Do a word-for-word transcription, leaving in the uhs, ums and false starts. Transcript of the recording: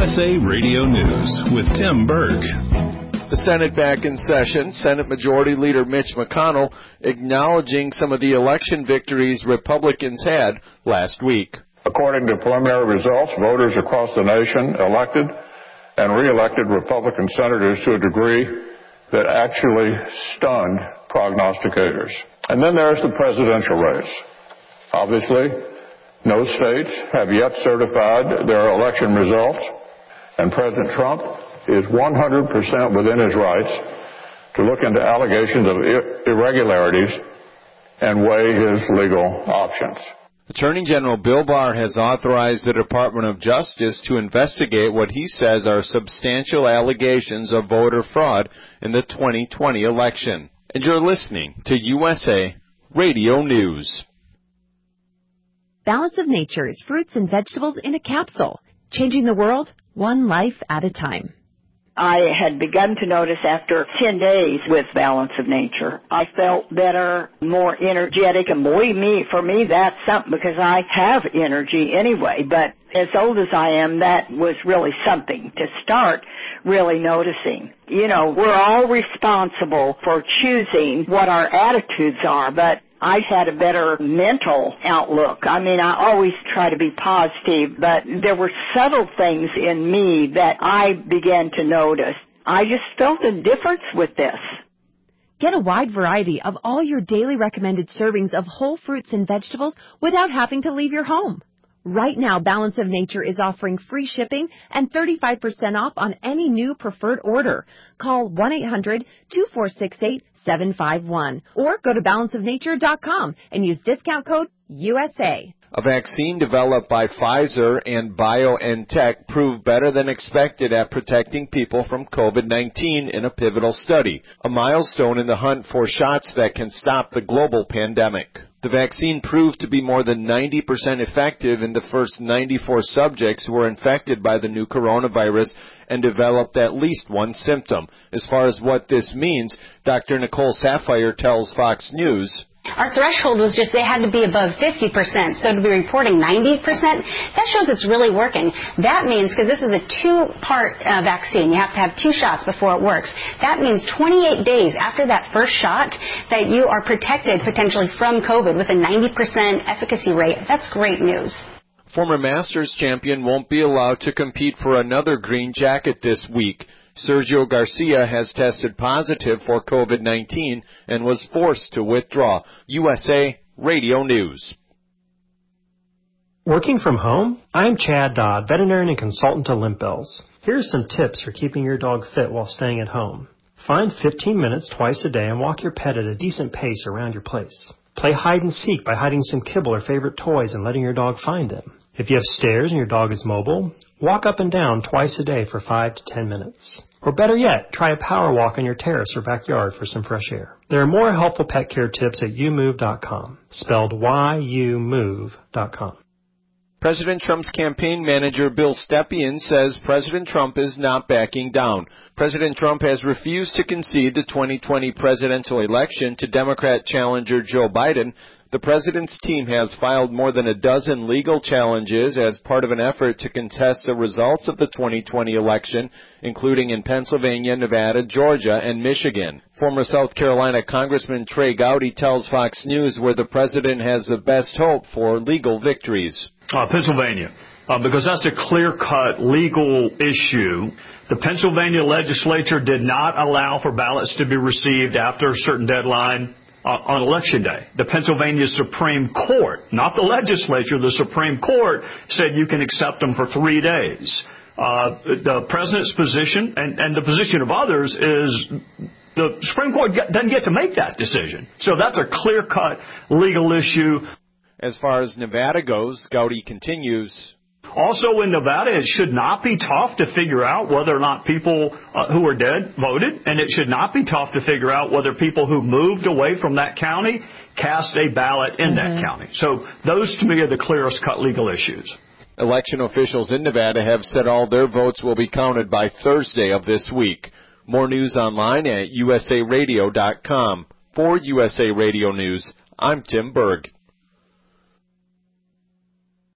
S A Radio News with Tim Berg. The Senate back in session. Senate Majority Leader Mitch McConnell acknowledging some of the election victories Republicans had last week. According to preliminary results, voters across the nation elected and re-elected Republican senators to a degree that actually stunned prognosticators. And then there's the presidential race. Obviously, no states have yet certified their election results, and President Trump is one hundred percent within his rights to look into allegations of irregularities and weigh his legal options. Attorney General Bill Barr has authorized the Department of Justice to investigate what he says are substantial allegations of voter fraud in the twenty twenty election. And you're listening to U S A Radio News. Balance of Nature's fruits and vegetables in a capsule, changing the world one life at a time. I had begun to notice after ten days with Balance of Nature, I felt better, more energetic, and believe me, for me, that's something because I have energy anyway. But as old as I am, that was really something to start really noticing. You know, we're all responsible for choosing what our attitudes are, but I had a better mental outlook. I mean, I always try to be positive, but there were subtle things in me that I began to notice. I just felt a difference with this. Get a wide variety of all your daily recommended servings of whole fruits and vegetables without having to leave your home. Right now, Balance of Nature is offering free shipping and thirty-five percent off on any new preferred order. Call one eight hundred two four six eight seven five one or go to balance of nature dot com and use discount code U S A. A vaccine developed by Pfizer and BioNTech proved better than expected at protecting people from COVID nineteen in a pivotal study, a milestone in the hunt for shots that can stop the global pandemic. The vaccine proved to be more than ninety percent effective in the first ninety-four subjects who were infected by the new coronavirus and developed at least one symptom. As far as what this means, Doctor Nicole Saphier tells Fox News, our threshold was just they had to be above fifty percent, so to be reporting ninety percent, that shows it's really working. That means, because this is a two-part uh, vaccine, you have to have two shots before it works. That means twenty-eight days after that first shot that you are protected potentially from COVID with a ninety percent efficacy rate. That's great news. Former Masters champion won't be allowed to compete for another green jacket this week. Sergio Garcia has tested positive for COVID nineteen and was forced to withdraw. U S A Radio News. Working from home? I'm Chad Dodd, veterinarian and consultant to Limp Bells. Here are some tips for keeping your dog fit while staying at home. Find fifteen minutes twice a day and walk your pet at a decent pace around your place. Play hide and seek by hiding some kibble or favorite toys and letting your dog find them. If you have stairs and your dog is mobile, walk up and down twice a day for five to ten minutes. Or better yet, try a power walk on your terrace or backyard for some fresh air. There are more helpful pet care tips at you move dot com, spelled Y U move dot com. President Trump's campaign manager Bill Stepien says President Trump is not backing down. President Trump has refused to concede the twenty twenty presidential election to Democrat challenger Joe Biden. The president's team has filed more than a dozen legal challenges as part of an effort to contest the results of the twenty twenty election, including in Pennsylvania, Nevada, Georgia, and Michigan. Former South Carolina Congressman Trey Gowdy tells Fox News where the president has the best hope for legal victories. Uh, Pennsylvania, uh, because that's a clear-cut legal issue. The Pennsylvania legislature did not allow for ballots to be received after a certain deadline uh, on Election Day. The Pennsylvania Supreme Court, not the legislature, the Supreme Court said you can accept them for three days. Uh, the president's position and, and the position of others is the Supreme Court doesn't get to make that decision. So that's a clear-cut legal issue. As far as Nevada goes, Gowdy continues. Also in Nevada, it should not be tough to figure out whether or not people uh, who are dead voted, and it should not be tough to figure out whether people who moved away from that county cast a ballot in mm-hmm. that county. So those, to me, are the clearest cut legal issues. Election officials in Nevada have said all their votes will be counted by Thursday of this week. More news online at U S A radio dot com. For U S A Radio News, I'm Tim Berg.